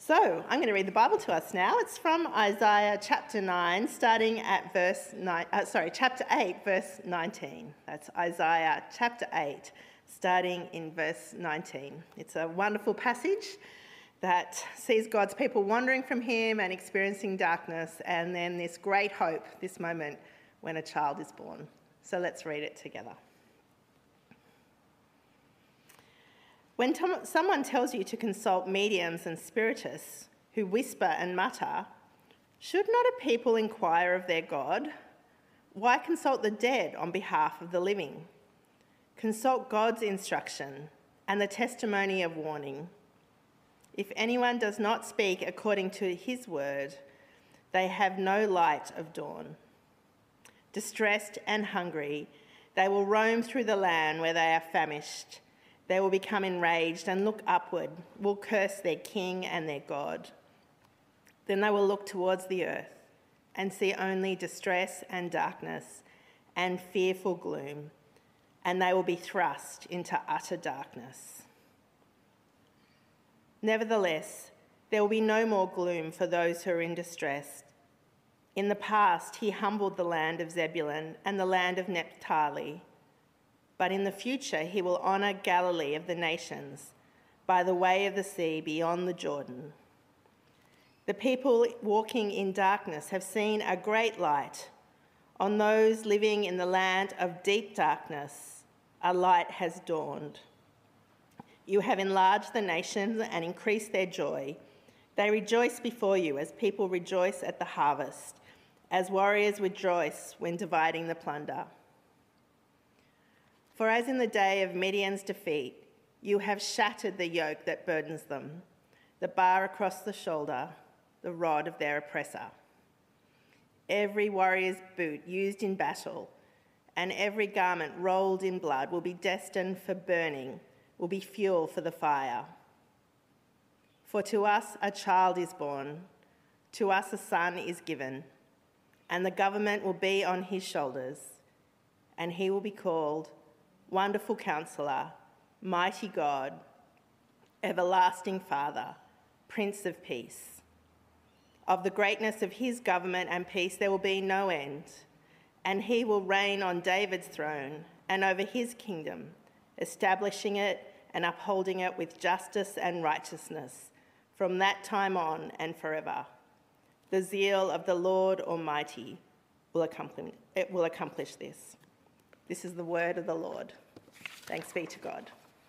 So I'm going to read the Bible to us now. It's from Isaiah chapter 9, starting at chapter 8, verse 19. That's Isaiah chapter 8, starting in verse 19. It's a wonderful passage that sees God's people wandering from him and experiencing darkness, and then this great hope, this moment when a child is born. So let's read it together. When someone tells you to consult mediums and spiritists who whisper and mutter, should not a people inquire of their God? Why consult the dead on behalf of the living? Consult God's instruction and the testimony of warning. If anyone does not speak according to his word, they have no light of dawn. Distressed and hungry, they will roam through the land where they are famished. They will become enraged and look upward, will curse their king and their God. Then they will look towards the earth and see only distress and darkness and fearful gloom, and they will be thrust into utter darkness. Nevertheless, there will be no more gloom for those who are in distress. In the past, he humbled the land of Zebulun and the land of Naphtali. But in the future, he will honour Galilee of the nations by the way of the sea beyond the Jordan. The people walking in darkness have seen a great light. On those living in the land of deep darkness, a light has dawned. You have enlarged the nations and increased their joy. They rejoice before you as people rejoice at the harvest, as warriors rejoice when dividing the plunder. For as in the day of Midian's defeat, you have shattered the yoke that burdens them, the bar across the shoulder, the rod of their oppressor. Every warrior's boot used in battle and every garment rolled in blood will be destined for burning, will be fuel for the fire. For to us a child is born, to us a son is given, and the government will be on his shoulders, and he will be called Wonderful Counselor, Mighty God, Everlasting Father, Prince of Peace. Of the greatness of his government and peace there will be no end, and he will reign on David's throne and over his kingdom, establishing it and upholding it with justice and righteousness from that time on and forever. The zeal of the Lord Almighty will accomplish this. This is the word of the Lord. Thanks be to God.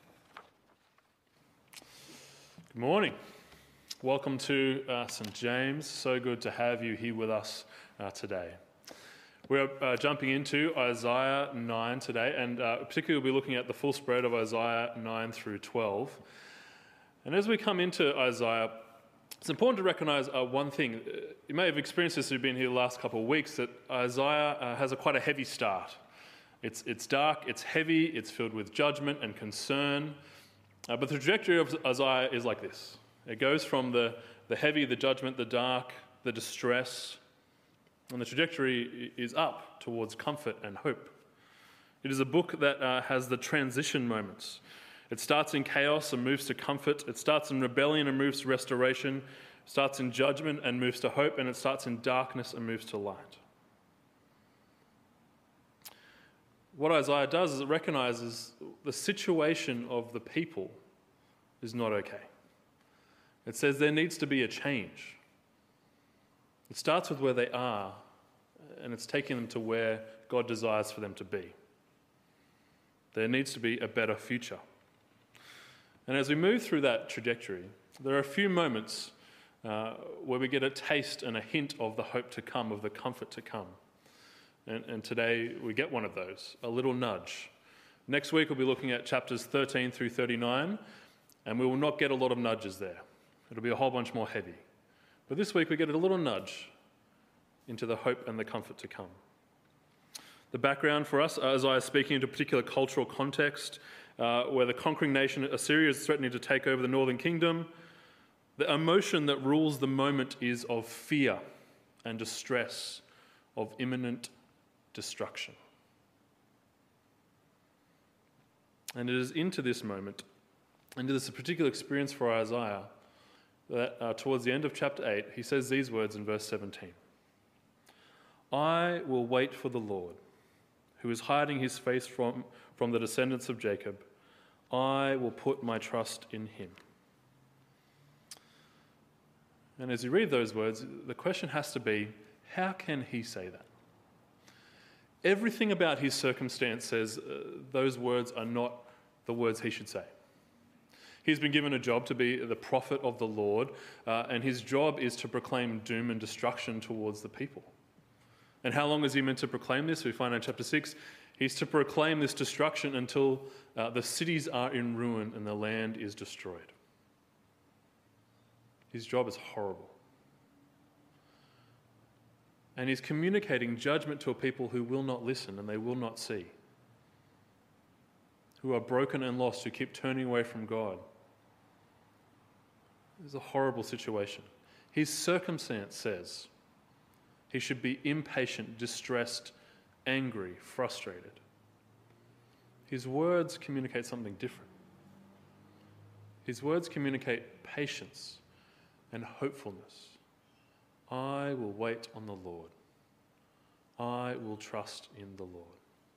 Good morning. Welcome to St. James. So good to have you here with us today. We're jumping into Isaiah 9 today, and particularly we'll be looking at the full spread of Isaiah 9 through 12. And as we come into Isaiah, it's important to recognise one thing. You may have experienced this if you've been here the last couple of weeks, that Isaiah has quite a heavy start. It's dark, it's heavy, it's filled with judgment and concern. But the trajectory of Isaiah is like this. It goes from the heavy, the judgment, the dark, the distress, and the trajectory is up towards comfort and hope. It is a book that has the transition moments. It starts in chaos and moves to comfort. It starts in rebellion and moves to restoration. It starts in judgment and moves to hope. And it starts in darkness and moves to light. What Isaiah does is it recognises the situation of the people is not okay. It says there needs to be a change. It starts with where they are, and it's taking them to where God desires for them to be. There needs to be a better future. And as we move through that trajectory, there are a few moments where we get a taste and a hint of the hope to come, of the comfort to come. And today we get one of those, a little nudge. Next week we'll be looking at chapters 13 through 39, and we will not get a lot of nudges there. It'll be a whole bunch more heavy. But this week we get a little nudge into the hope and the comfort to come. The background for us, Isaiah is speaking into a particular cultural context where the conquering nation Assyria is threatening to take over the northern kingdom. The emotion that rules the moment is of fear and distress, of imminent destruction. And it is into this moment, into this particular experience for Isaiah, that towards the end of chapter 8, he says these words in verse 17. I will wait for the Lord, who is hiding his face from the descendants of Jacob. I will put my trust in him. And as you read those words, the question has to be, how can he say that? Everything about his circumstance says those words are not the words he should say. He's been given a job to be the prophet of the Lord, and his job is to proclaim doom and destruction towards the people. And how long is he meant to proclaim this? We find in chapter 6, he's to proclaim this destruction until the cities are in ruin and the land is destroyed. His job is horrible. And he's communicating judgment to a people who will not listen and they will not see, who are broken and lost, who keep turning away from God. It's a horrible situation. His circumstance says he should be impatient, distressed, angry, frustrated. His words communicate something different. His words communicate patience and hopefulness. I will wait on the Lord. I will trust in the Lord.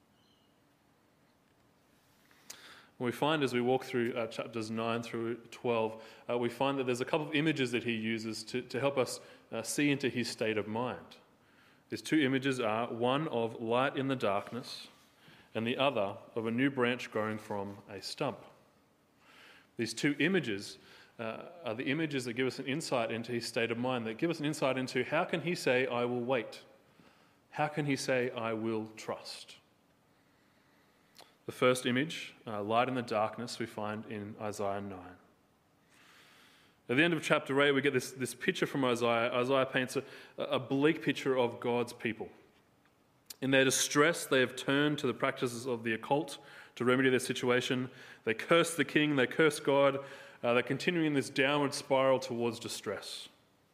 We find as we walk through chapters 9 through 12, we find that there's a couple of images that he uses to help us see into his state of mind. These two images are one of light in the darkness and the other of a new branch growing from a stump. These two images are the images that give us an insight into his state of mind, that give us an insight into how can he say, I will wait? How can he say, I will trust? The first image, light in the darkness, we find in Isaiah 9. At the end of chapter 8, we get this picture from Isaiah. Isaiah paints a bleak picture of God's people. In their distress, they have turned to the practices of the occult to remedy their situation. They curse the king, they curse God. They're continuing this downward spiral towards distress.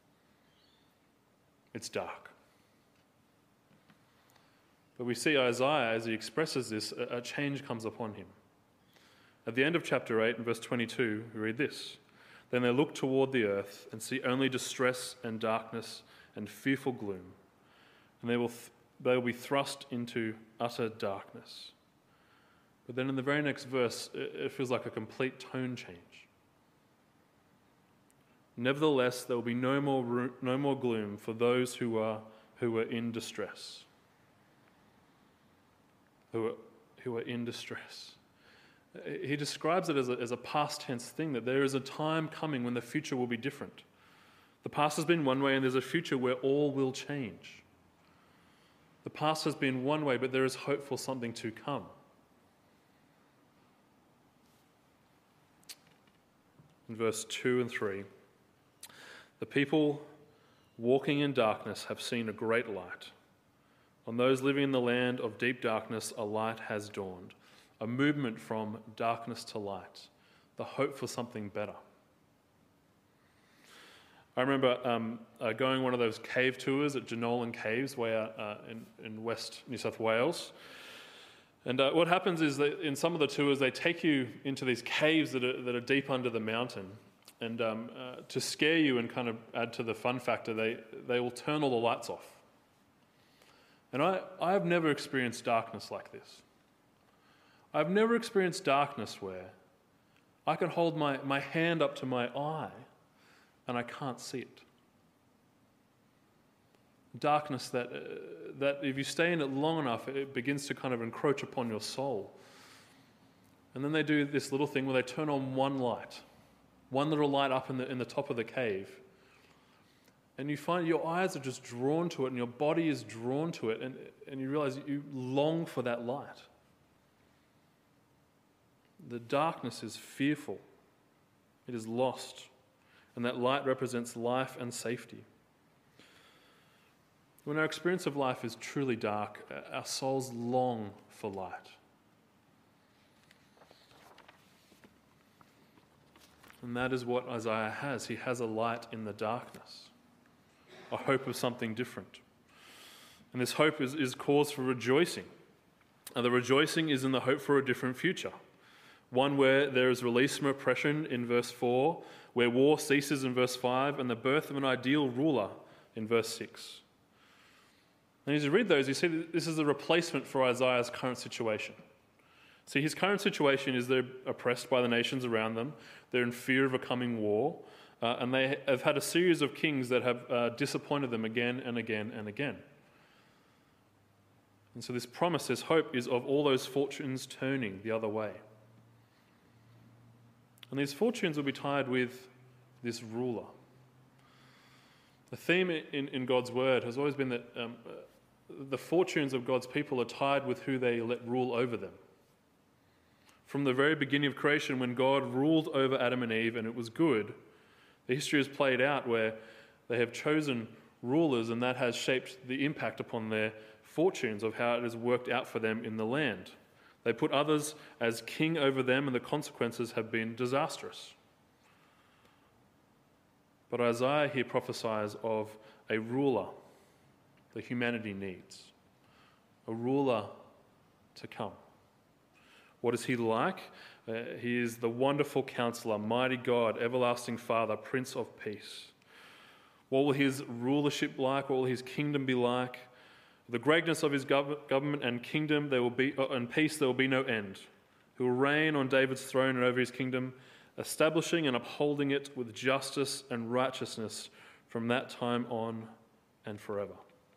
It's dark. But we see Isaiah, as he expresses this, a change comes upon him. At the end of chapter 8, in verse 22, we read this. Then they look toward the earth and see only distress and darkness and fearful gloom. And they will be thrust into utter darkness. But then in the very next verse, it feels like a complete tone change. Nevertheless, there will be no more gloom for those who are in distress. Who are in distress. He describes it as a past tense thing, that there is a time coming when the future will be different. The past has been one way, and there's a future where all will change. The past has been one way, but there is hope for something to come. In verse 2 and 3, the people walking in darkness have seen a great light. On those living in the land of deep darkness, a light has dawned. A movement from darkness to light. The hope for something better. I remember going one of those cave tours at Jenolan Caves way out in West New South Wales. And what happens is that in some of the tours, they take you into these caves that are deep under the mountain. And to scare you and kind of add to the fun factor, they will turn all the lights off. And I have never experienced darkness like this. I've never experienced darkness where I can hold my hand up to my eye and I can't see it. Darkness that if you stay in it long enough, it begins to kind of encroach upon your soul. And then they do this little thing where they turn on one little light up in the top of the cave. And you find your eyes are just drawn to it and your body is drawn to it, and you realize you long for that light. The darkness is fearful. It is lost. And that light represents life and safety. When our experience of life is truly dark, our souls long for light. And that is what Isaiah has. He has a light in the darkness, a hope of something different. And this hope is cause for rejoicing. And the rejoicing is in the hope for a different future. One where there is release from oppression in verse 4, where war ceases in verse 5 and the birth of an ideal ruler in verse 6. And as you read those, you see that this is a replacement for Isaiah's current situation. See, his current situation is they're oppressed by the nations around them, they're in fear of a coming war, and they have had a series of kings that have disappointed them again and again and again. And so this promise, this hope, is of all those fortunes turning the other way. And these fortunes will be tied with this ruler. The theme in God's word has always been that the fortunes of God's people are tied with who they let rule over them. From the very beginning of creation, when God ruled over Adam and Eve and it was good, the history has played out where they have chosen rulers, and that has shaped the impact upon their fortunes of how it has worked out for them in the land. They put others as king over them, and the consequences have been disastrous. But Isaiah here prophesies of a ruler that humanity needs, a ruler to come. What is he like? He is the wonderful counselor, mighty God, everlasting Father, Prince of Peace. What will his rulership like? What will his kingdom be like? The greatness of his government and kingdom, there will be, and peace, there will be no end. He will reign on David's throne and over his kingdom, establishing and upholding it with justice and righteousness from that time on and forever.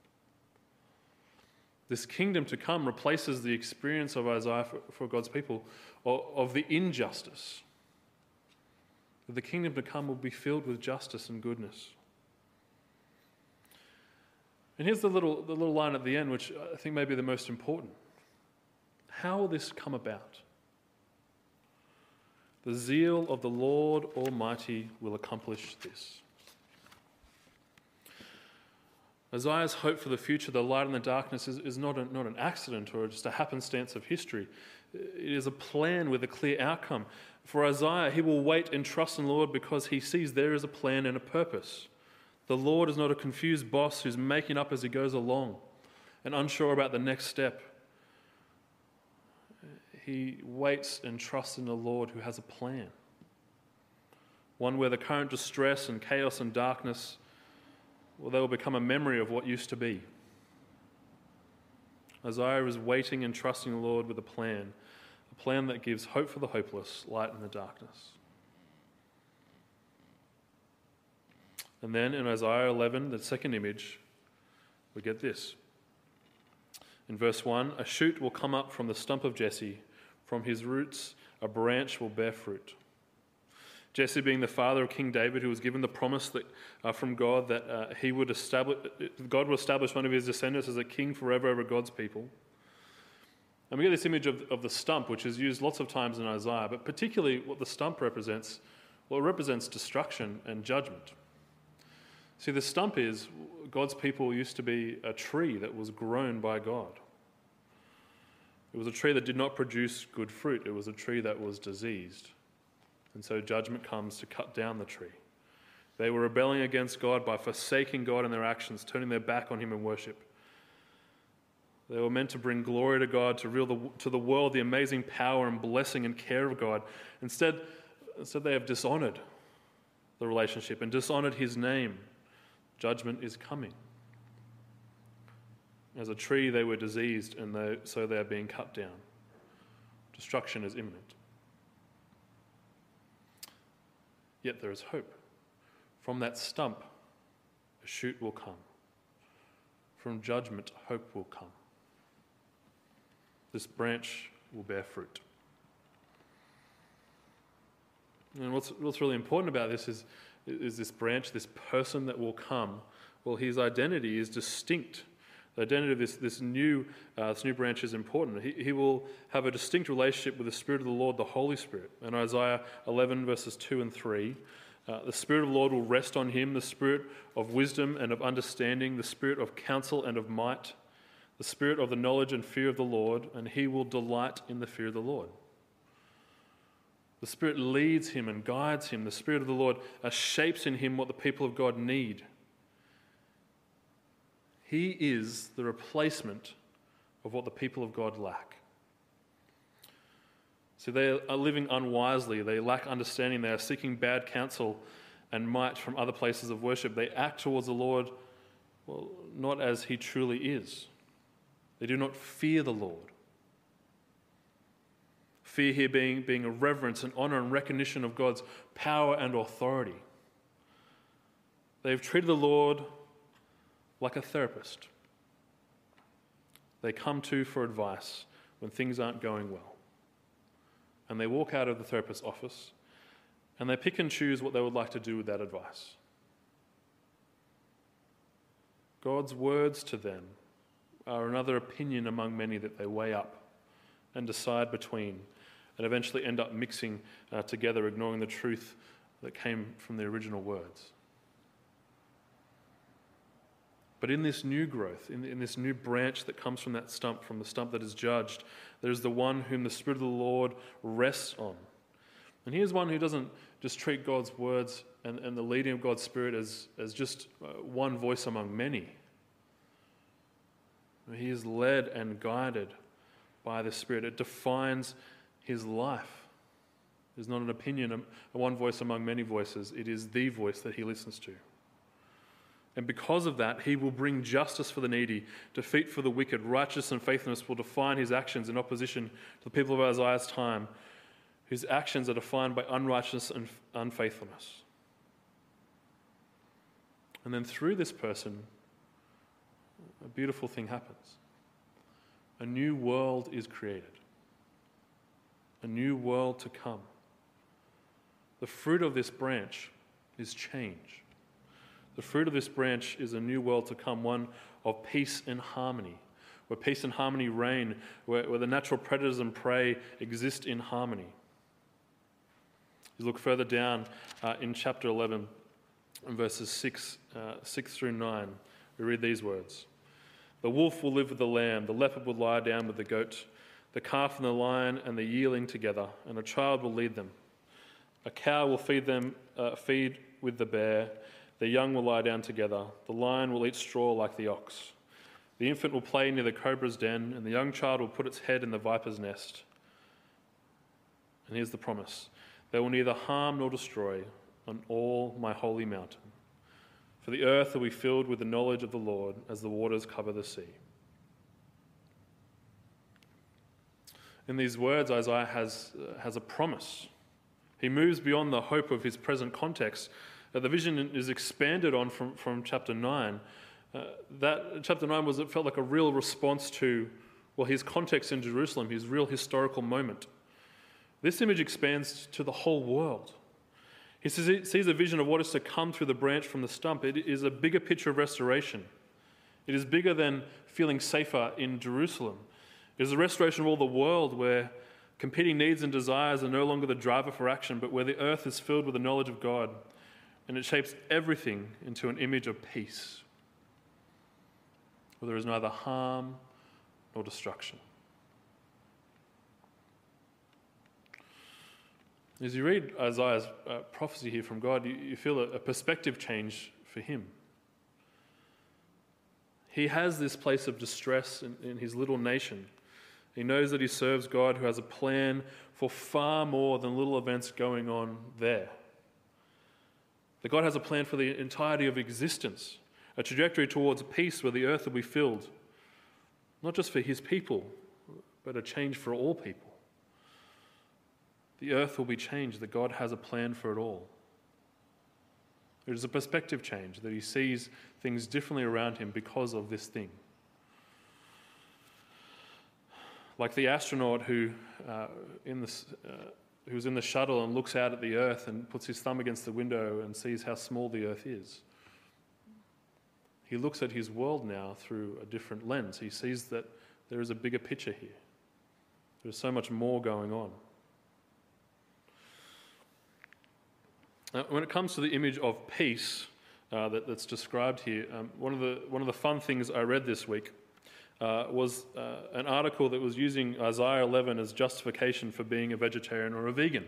This kingdom to come replaces the experience of Isaiah for God's people of the injustice. The kingdom to come will be filled with justice and goodness. And here's the little line at the end, which I think may be the most important. How will this come about? The zeal of the Lord Almighty will accomplish this. Isaiah's hope for the future, the light in the darkness, is not an accident or just a happenstance of history. It is a plan with a clear outcome. For Isaiah, he will wait and trust in the Lord because he sees there is a plan and a purpose. The Lord is not a confused boss who's making up as he goes along and unsure about the next step. He waits and trusts in the Lord who has a plan. One where the current distress and chaos and darkness, well, they will become a memory of what used to be. Isaiah is waiting and trusting the Lord with a plan that gives hope for the hopeless, light in the darkness. And then in Isaiah 11, the second image, we get this. In verse 1, a shoot will come up from the stump of Jesse. From his roots, a branch will bear fruit. Jesse being the father of King David, who was given the promise that from God that God will establish one of his descendants as a king forever over God's people. And we get this image of the stump, which is used lots of times in Isaiah, but particularly what the stump represents, well, it represents destruction and judgment. See, the stump is, God's people used to be a tree that was grown by God. It was a tree that did not produce good fruit. It was a tree that was diseased. And so judgment comes to cut down the tree. They were rebelling against God by forsaking God in their actions, turning their back on him in worship. They were meant to bring glory to God, to reveal to the world the amazing power and blessing and care of God. Instead they have dishonored the relationship and dishonored his name. Judgment is coming. As a tree, they were diseased, and so they are being cut down. Destruction is imminent. Yet there is hope. From that stump, a shoot will come. From judgment, hope will come. This branch will bear fruit. And what's really important about this is this branch, this person that will come. Well, his identity is distinct. The identity of this new branch is important. He will have a distinct relationship with the Spirit of the Lord, the Holy Spirit. In Isaiah 11, verses 2 and 3, the Spirit of the Lord will rest on him, the Spirit of wisdom and of understanding, the Spirit of counsel and of might, the Spirit of the knowledge and fear of the Lord, and he will delight in the fear of the Lord. The Spirit leads him and guides him. The Spirit of the Lord shapes in him what the people of God need. He is the replacement of what the people of God lack. See, they are living unwisely. They lack understanding. They are seeking bad counsel and might from other places of worship. They act towards the Lord, well, not as he truly is. They do not fear the Lord. Fear here being a reverence and honor and recognition of God's power and authority. They've treated the Lord like a therapist. They come to for advice when things aren't going well. And they walk out of the therapist's office and they pick and choose what they would like to do with that advice. God's words to them are another opinion among many that they weigh up and decide between, and eventually end up mixing together, ignoring the truth that came from the original words. But in this new growth, in this new branch that comes from that stump, from the stump that is judged, there is the one whom the Spirit of the Lord rests on. And here's one who doesn't just treat God's words and the leading of God's Spirit as just one voice among many. He is led and guided by the Spirit. It defines his life. It is not an opinion, a one voice among many voices. It is the voice that he listens to. And because of that, he will bring justice for the needy, defeat for the wicked. Righteousness and faithfulness will define his actions in opposition to the people of Isaiah's time, whose actions are defined by unrighteousness and unfaithfulness. And then through this person, a beautiful thing happens. A new world is created. A new world to come. The fruit of this branch is change. The fruit of this branch is a new world to come, one of peace and harmony, where peace and harmony reign, where the natural predators and prey exist in harmony. You look further down in chapter 11, verses 6 through 9, we read these words. The wolf will live with the lamb, the leopard will lie down with the goat, the calf and the lion and the yearling together, and a child will lead them. A cow will feed with the bear, the young will lie down together, the lion will eat straw like the ox. The infant will play near the cobra's den, and the young child will put its head in the viper's nest. And here's the promise. They will neither harm nor destroy on all my holy mountain. For the earth will be filled with the knowledge of the Lord as the waters cover the sea. In these words, Isaiah has a promise. He moves beyond the hope of his present context. The vision is expanded on from chapter 9. That chapter 9 it felt like a real response to, his context in Jerusalem, his real historical moment. This image expands to the whole world. He sees a vision of what is to come through the branch from the stump. It is a bigger picture of restoration. It is bigger than feeling safer in Jerusalem. It is a restoration of all the world where competing needs and desires are no longer the driver for action, but where the earth is filled with the knowledge of God, and it shapes everything into an image of peace, where there is neither harm nor destruction. As you read Isaiah's prophecy here from God, you feel a perspective change for him. He has this place of distress in his little nation. He knows that he serves God who has a plan for far more than little events going on there. That God has a plan for the entirety of existence, a trajectory towards peace where the earth will be filled, not just for his people, but a change for all people. The earth will be changed, that God has a plan for it all. It is a perspective change, that he sees things differently around him because of this thing. Like the astronaut who's in the shuttle and looks out at the earth and puts his thumb against the window and sees how small the earth is. He looks at his world now through a different lens. He sees that there is a bigger picture here. There's so much more going on. When it comes to the image of peace that's described here, one of the fun things I read this week was an article that was using Isaiah 11 as justification for being a vegetarian or a vegan.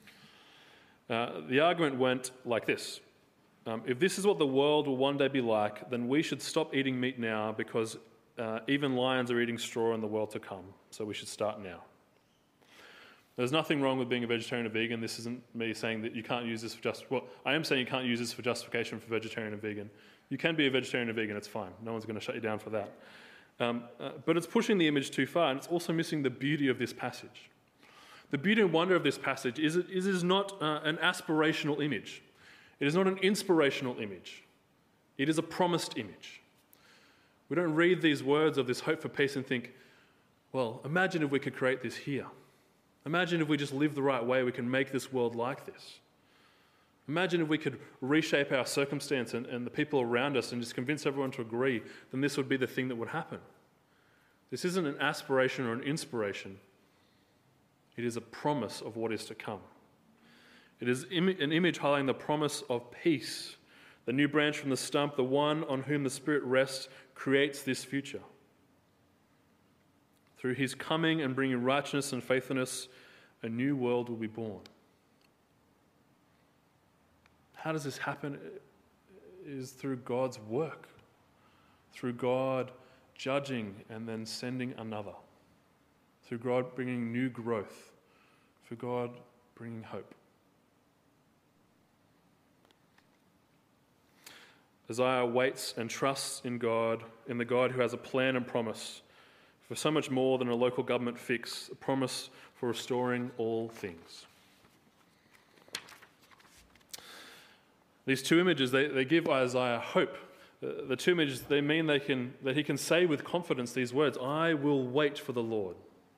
The argument went like this. If this is what the world will one day be like, then we should stop eating meat now because even lions are eating straw in the world to come, so we should start now. There's nothing wrong with being a vegetarian or vegan. This isn't me saying that you can't use this for I am saying you can't use this for justification for vegetarian and vegan. You can be a vegetarian and vegan, it's fine. No one's going to shut you down for that. But it's pushing the image too far, and it's also missing the beauty of this passage. The beauty and wonder of this passage is it is not an aspirational image. It is not an inspirational image. It is a promised image. We don't read these words of this hope for peace and think, well, imagine if we could create this here. Imagine if we just live the right way, we can make this world like this. Imagine if we could reshape our circumstance and the people around us and just convince everyone to agree, then this would be the thing that would happen. This isn't an aspiration or an inspiration. It is a promise of what is to come. It is an image highlighting the promise of peace. The new branch from the stump, the one on whom the Spirit rests, creates this future. Through his coming and bringing righteousness and faithfulness, a new world will be born. How does this happen? It is through God's work, through God judging and then sending another, through God bringing new growth, through God bringing hope. Isaiah waits and trusts in God, in the God who has a plan and promise for so much more than a local government fix, a promise for restoring all things. These two images, they give Isaiah hope. The two images, they mean that he can say with confidence these words, I will wait for the Lord.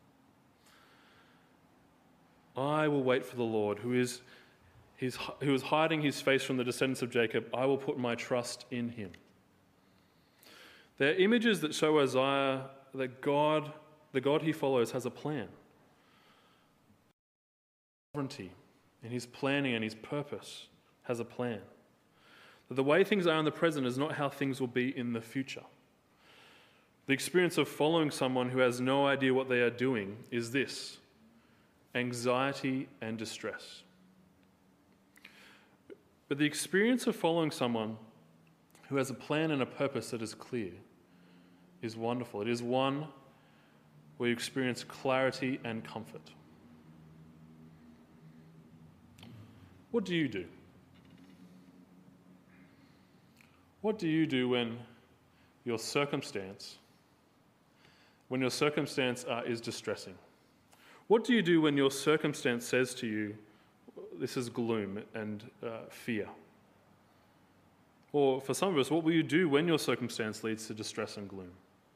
I will wait for the Lord, who is hiding his face from the descendants of Jacob. I will put my trust in him. They're images that show Isaiah that God, the God he follows, has a plan. Sovereignty in his planning and his purpose has a plan. That the way things are in the present is not how things will be in the future. The experience of following someone who has no idea what they are doing is this: anxiety and distress. But the experience of following someone who has a plan and a purpose that is clear is wonderful. It is one where you experience clarity and comfort. What do you do? What do you do when your circumstance is distressing? What do you do when your circumstance says to you, this is gloom and fear? Or for some of us, what will you do when your circumstance leads to distress and gloom?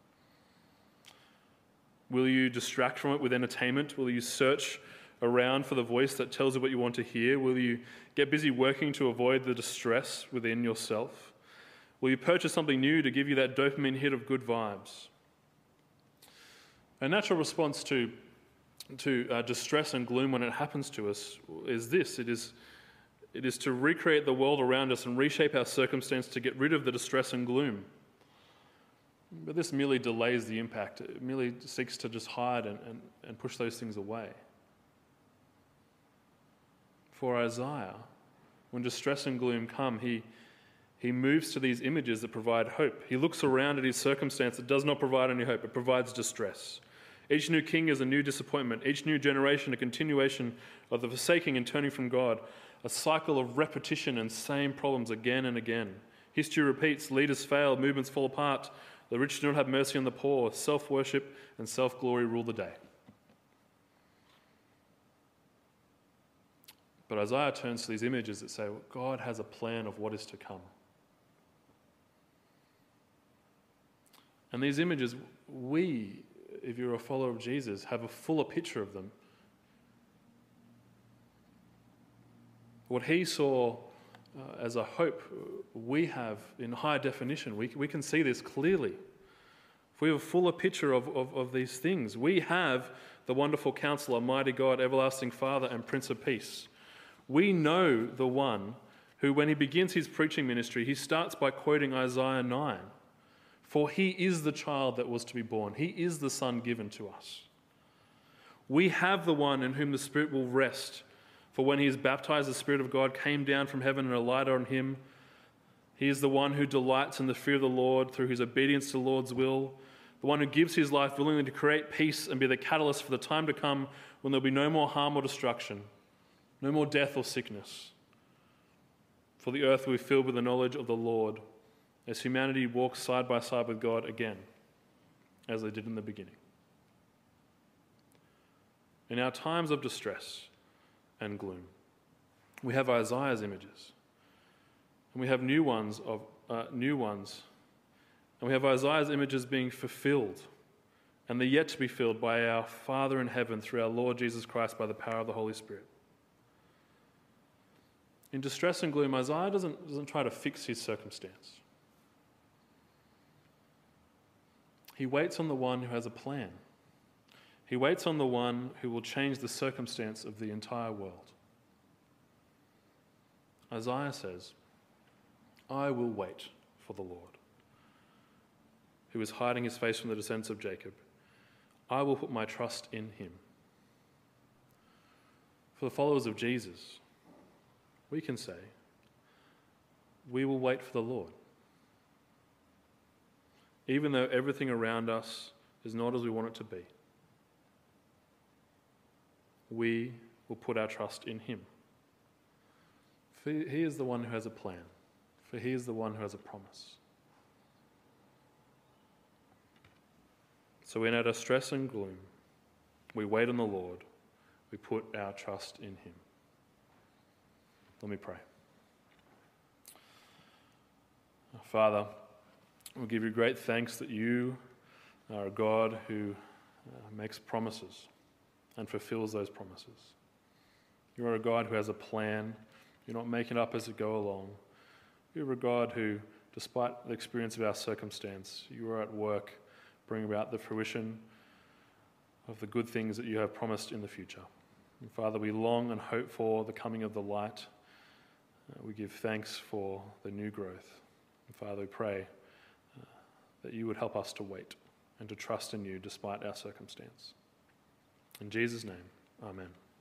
Will you distract from it with entertainment? Will you search around for the voice that tells you what you want to hear? Will you get busy working to avoid the distress within yourself? Will you purchase something new to give you that dopamine hit of good vibes? A natural response to distress and gloom when it happens to us is this. It is to recreate the world around us and reshape our circumstance to get rid of the distress and gloom. But this merely delays the impact. It merely seeks to just hide and push those things away. For Isaiah, when distress and gloom come, he moves to these images that provide hope. He looks around at his circumstance that does not provide any hope. It provides distress. Each new king is a new disappointment. Each new generation a continuation of the forsaking and turning from God. A cycle of repetition and same problems again and again. History repeats, leaders fail, movements fall apart. The rich do not have mercy on the poor. Self-worship and self-glory rule the day. But Isaiah turns to these images that say, well, God has a plan of what is to come. And these images, we, if you're a follower of Jesus, have a fuller picture of them. What he saw as a hope, we have in high definition. We can see this clearly. If we have a fuller picture of these things, we have the wonderful Counselor, mighty God, everlasting Father, and Prince of Peace. We know the one who, when he begins his preaching ministry, he starts by quoting Isaiah 9. For he is the child that was to be born. He is the son given to us. We have the one in whom the Spirit will rest. For when he is baptized, the Spirit of God came down from heaven and alighted on him. He is the one who delights in the fear of the Lord through his obedience to the Lord's will. the one who gives his life willingly to create peace and be the catalyst for the time to come when there'll be no more harm or destruction, no more death or sickness. For the earth will be filled with the knowledge of the Lord as humanity walks side by side with God again, as they did in the beginning. In our times of distress and gloom, we have Isaiah's images, and we have new ones, and we have Isaiah's images being fulfilled, and they're yet to be filled by our Father in heaven through our Lord Jesus Christ by the power of the Holy Spirit. In distress and gloom, Isaiah doesn't try to fix his circumstance. He waits on the one who has a plan. He waits on the one who will change the circumstance of the entire world. Isaiah says, I will wait for the Lord, who is hiding his face from the descendants of Jacob. I will put my trust in him. For the followers of Jesus, we can say, we will wait for the Lord. Even though everything around us is not as we want it to be, we will put our trust in him. For he is the one who has a plan. For he is the one who has a promise. So in our distress and gloom, we wait on the Lord. We put our trust in him. Let me pray. Father, we give you great thanks that you are a God who makes promises and fulfills those promises. You are a God who has a plan. You're not making it up as you go along. You're a God who, despite the experience of our circumstance, you are at work bringing about the fruition of the good things that you have promised in the future. And Father, we long and hope for the coming of the light. We give thanks for the new growth. And Father, we pray that you would help us to wait and to trust in you despite our circumstance. In Jesus' name, amen.